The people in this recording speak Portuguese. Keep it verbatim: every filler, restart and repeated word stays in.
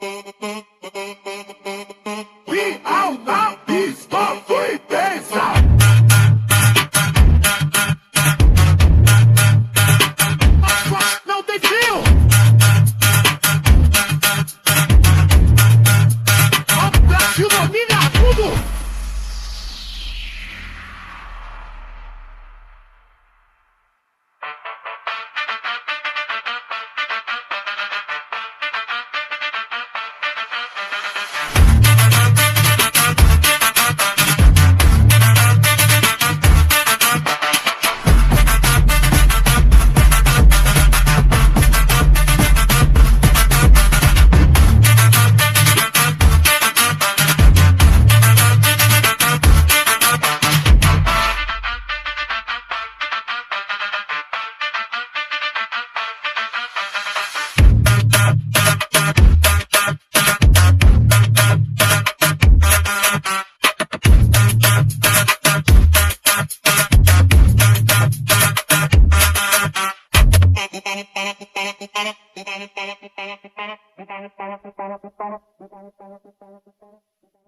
We alta pista foi pensa. Não tem fio. O Brasil domina tudo. Thank you.